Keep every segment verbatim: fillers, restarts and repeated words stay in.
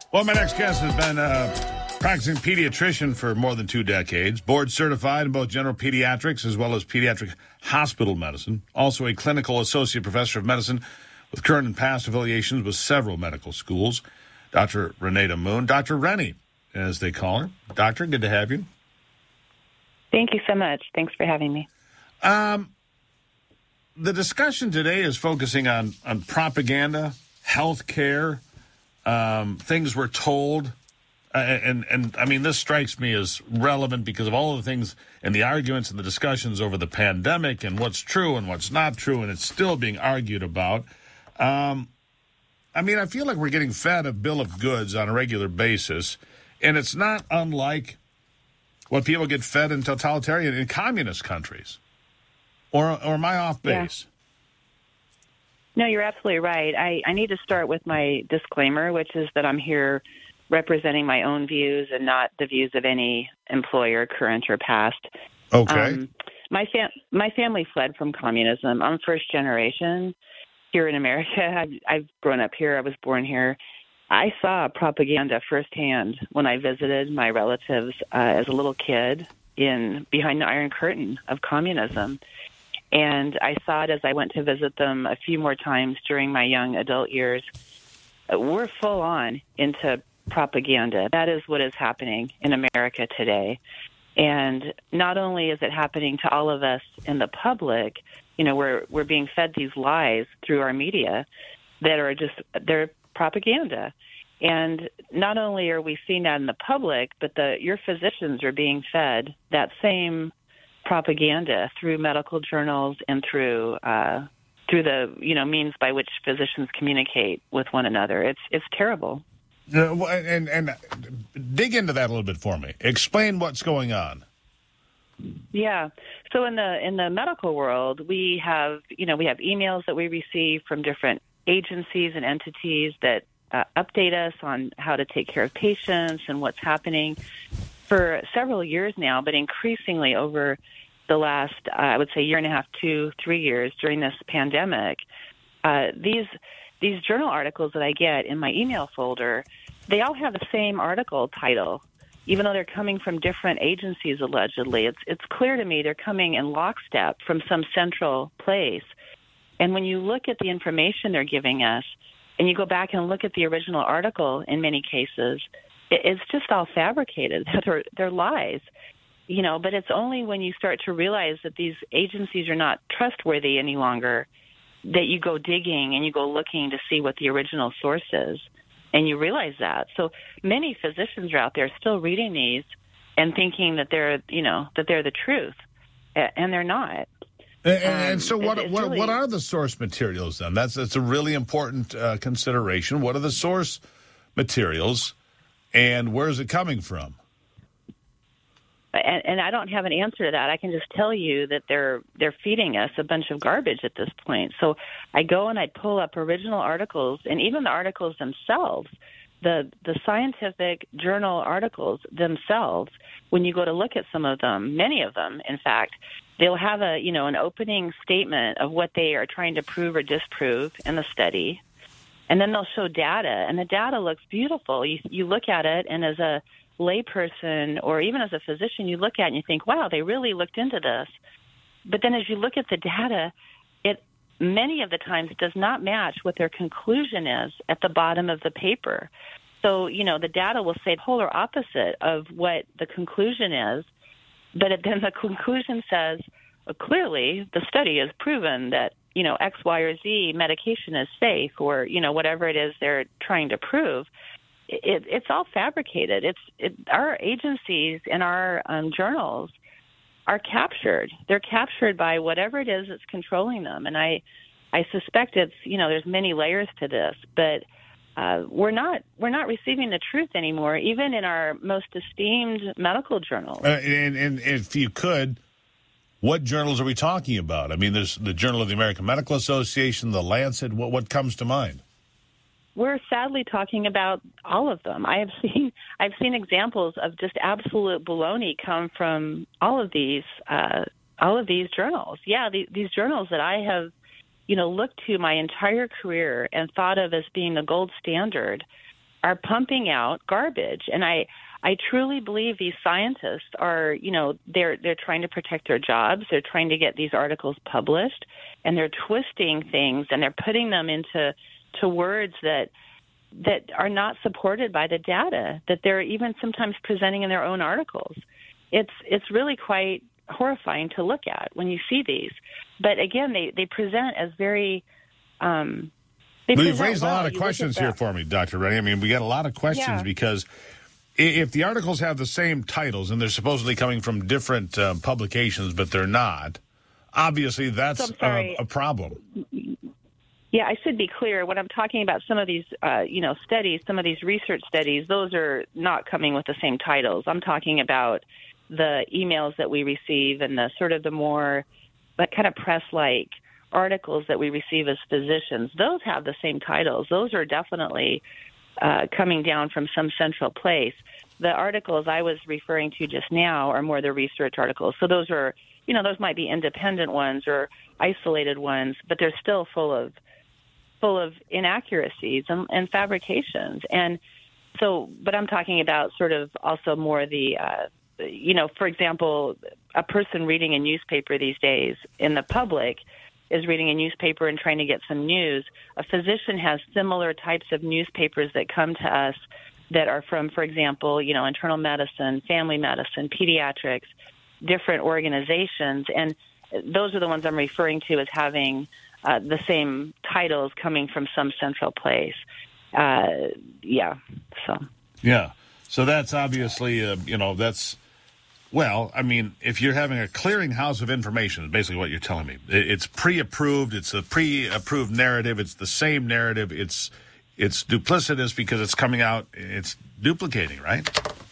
Well, my next guest has been a practicing pediatrician for more than two decades, board certified in both general pediatrics as well as pediatric hospital medicine, also a clinical associate professor of medicine with current and past affiliations with several medical schools, Doctor Renata Moon. Doctor Rennie, as they call her. Doctor, good to have you. Thank you so much. Thanks for having me. Um, the discussion today is focusing on, on propaganda, health care, um, things we're told. Uh, and, and, I mean, this strikes me as relevant because of all of the things and the arguments and the discussions over the pandemic and what's true and what's not true, and it's still being argued about. Um, I mean, I feel like we're getting fed a bill of goods on a regular basis, and it's not unlike what people get fed in totalitarian in communist countries. Or, or am I off base? Yeah. No, you're absolutely right. I, I need to start with my disclaimer, which is that I'm here representing my own views and not the views of any employer, current or past. Okay. Um, my fam- my family fled from communism. I'm first generation here in America. I've, I've grown up here. I was born here. I saw propaganda firsthand when I visited my relatives uh, as a little kid in behind the Iron Curtain of communism. And I saw it as I went to visit them a few more times during my young adult years. We're full on into propaganda. That is what is happening in America today. And not only is it happening to all of us in the public, you know, we're we're being fed these lies through our media that are just, they're propaganda. And not only are we seeing that in the public, but the your physicians are being fed that same propaganda through medical journals and through uh, through the you know means by which physicians communicate with one another. It's it's terrible. Uh, and and dig into that a little bit for me. Explain what's going on. Yeah. So in the in the medical world, we have you know we have emails that we receive from different agencies and entities that uh, update us on how to take care of patients and what's happening for several years now, but increasingly over the last, uh, I would say, year and a half, two, three years during this pandemic. Uh, these these journal articles that I get in my email folder, they all have the same article title, even though they're coming from different agencies, allegedly. It's it's clear to me they're coming in lockstep from some central place. And when you look at the information they're giving us, and you go back and look at the original article in many cases, it, it's just all fabricated. They're, they're lies. You know, but it's only when you start to realize that these agencies are not trustworthy any longer that you go digging and you go looking to see what the original source is, and you realize that. So many physicians are out there still reading these and thinking that they're, you know, that they're the truth, and they're not. And, and um, so, what it's, it's what, really, what are the source materials then? That's that's a really important uh, consideration. What are the source materials, and where is it coming from? And, and I don't have an answer to that. I can just tell you that they're they're feeding us a bunch of garbage at this point. So I go and I pull up original articles, and even the articles themselves, the the scientific journal articles themselves. When you go to look at some of them, many of them, in fact, they'll have a you know an opening statement of what they are trying to prove or disprove in the study, and then they'll show data, and the data looks beautiful. You you look at it, and as a layperson or even as a physician, you look at it and you think, wow, they really looked into this. But then as you look at the data, it many of the times does not match what their conclusion is at the bottom of the paper. So, you know, the data will say polar opposite of what the conclusion is, but then the conclusion says, well, clearly the study has proven that, you know, X, Y, or Z medication is safe, or, you know, whatever it is they're trying to prove. It, it's all fabricated. It's it, our agencies and our um, journals are captured. They're captured by whatever it is that's controlling them. And I, I suspect it's you know there's many layers to this, but uh, we're not we're not receiving the truth anymore, even in our most esteemed medical journals. Uh, and, and if you could, what journals are we talking about? I mean, there's the Journal of the American Medical Association, the Lancet. What what comes to mind? We're sadly talking about all of them. I have seen I've seen examples of just absolute baloney come from all of these uh, all of these journals. Yeah, the, these journals that I have, you know, looked to my entire career and thought of as being the gold standard are pumping out garbage. And I, I truly believe these scientists are, you know, they're they're trying to protect their jobs. They're trying to get these articles published, and they're twisting things and they're putting them into to words that that are not supported by the data that they're even sometimes presenting in their own articles. It's it's really quite horrifying to look at when you see these. But again, they, they present as very um, they well, present you've raised well. a lot of You questions look at here the- for me, Doctor Rennie. I mean, we got a lot of questions Yeah. because i- if the articles have the same titles and they're supposedly coming from different uh, publications, but they're not, obviously that's So I'm sorry. a, a problem. Yeah, I should be clear. When I'm talking about some of these, uh, you know, studies, some of these research studies, those are not coming with the same titles. I'm talking about the emails that we receive and the sort of the more, that kind of press-like articles that we receive as physicians. Those have the same titles. Those are definitely uh, coming down from some central place. The articles I was referring to just now are more the research articles. So those are, you know, those might be independent ones or isolated ones, but they're still full of full of inaccuracies and, and fabrications. And so, but I'm talking about sort of also more the, uh, you know, for example, a person reading a newspaper these days in the public is reading a newspaper and trying to get some news. A physician has similar types of newspapers that come to us that are from, for example, you know, internal medicine, family medicine, pediatrics, different organizations. And those are the ones I'm referring to as having Uh, the same titles coming from some central place. Uh, yeah, so. Yeah. So that's obviously, uh, you know, that's, well, I mean, if you're having a clearinghouse of information, is basically what you're telling me. It's pre-approved. It's a pre-approved narrative. It's the same narrative. It's it's duplicitous because it's coming out. It's duplicating, right?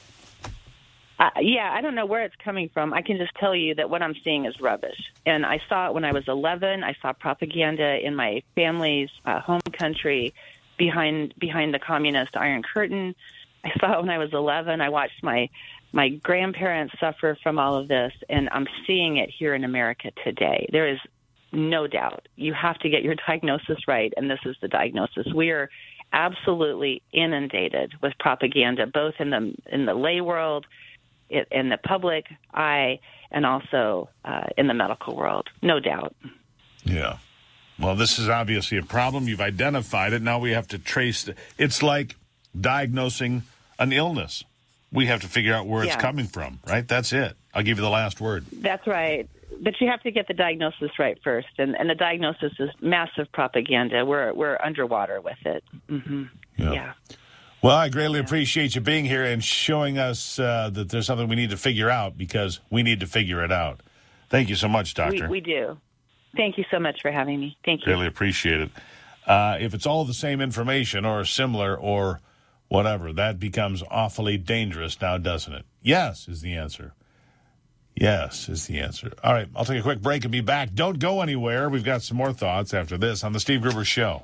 Uh, yeah, I don't know where it's coming from. I can just tell you that what I'm seeing is rubbish. And I saw it when I was eleven. I saw propaganda in my family's uh, home country behind behind the communist Iron Curtain. I saw it when I was eleven. I watched my my grandparents suffer from all of this, and I'm seeing it here in America today. There is no doubt. You have to get your diagnosis right, and this is the diagnosis. We are absolutely inundated with propaganda, both in the in the lay world, in the public eye, and also uh, in the medical world, no doubt. Yeah. Well, this is obviously a problem. You've identified it. Now we have to trace it. It's like diagnosing an illness. We have to figure out where Yeah. it's coming from, right? That's it. I'll give you the last word. That's right. But you have to get the diagnosis right first, and, and the diagnosis is massive propaganda. We're we're underwater with it. Mm-hmm. Yeah. yeah. Well, I greatly appreciate you being here and showing us uh, that there's something we need to figure out because we need to figure it out. Thank you so much, Doctor. We, we do. Thank you so much for having me. Thank you. Really appreciate it. Uh, if it's all the same information or similar or whatever, that becomes awfully dangerous now, doesn't it? Yes is the answer. Yes is the answer. All right, I'll take a quick break and be back. Don't go anywhere. We've got some more thoughts after this on The Steve Gruber Show.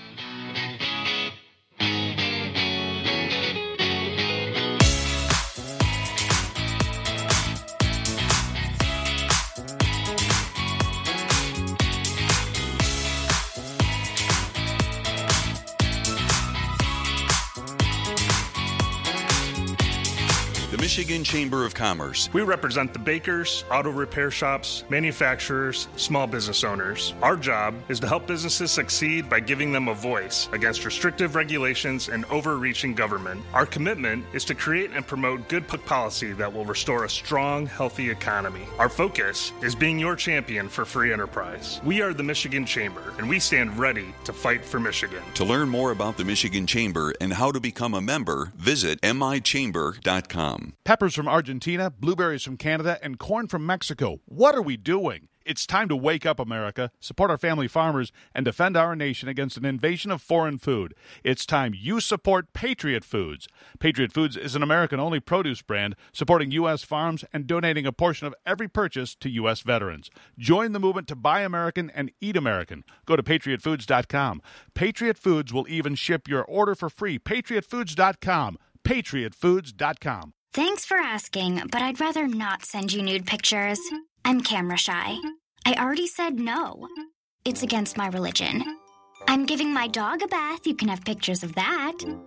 Michigan Chamber of Commerce. We represent the bakers, auto repair shops, manufacturers, small business owners. Our job is to help businesses succeed by giving them a voice against restrictive regulations and overreaching government. Our commitment is to create and promote good public policy that will restore a strong, healthy economy. Our focus is being your champion for free enterprise. We are the Michigan Chamber, and we stand ready to fight for Michigan. To learn more about the Michigan Chamber and how to become a member, visit m i chamber dot com. Peppers from Argentina, blueberries from Canada, and corn from Mexico. What are we doing? It's time to wake up, America, support our family farmers, and defend our nation against an invasion of foreign food. It's time you support Patriot Foods. Patriot Foods is an American-only produce brand supporting U S farms and donating a portion of every purchase to U S veterans. Join the movement to buy American and eat American. Go to patriot foods dot com. Patriot Foods will even ship your order for free. patriot foods dot com. patriot foods dot com. Thanks for asking, but I'd rather not send you nude pictures. I'm camera shy. I already said no. It's against my religion. I'm giving my dog a bath. You can have pictures of that.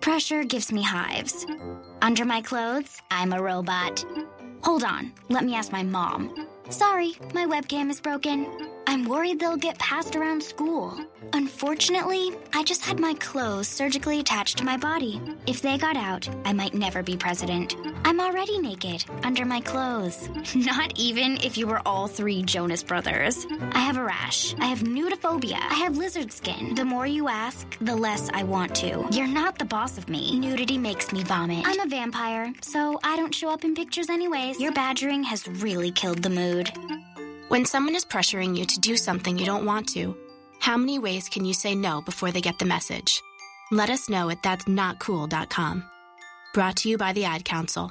Pressure gives me hives. Under my clothes, I'm a robot. Hold on, let me ask my mom. Sorry, my webcam is broken. I'm worried they'll get passed around school. Unfortunately, I just had my clothes surgically attached to my body. If they got out, I might never be president. I'm already naked, under my clothes. Not even if you were all three Jonas Brothers. I have a rash. I have nudophobia. I have lizard skin. The more you ask, the less I want to. You're not the boss of me. Nudity makes me vomit. I'm a vampire, so I don't show up in pictures anyways. Your badgering has really killed the mood. When someone is pressuring you to do something you don't want to, how many ways can you say no before they get the message? Let us know at that's not cool dot com. Brought to you by the Ad Council.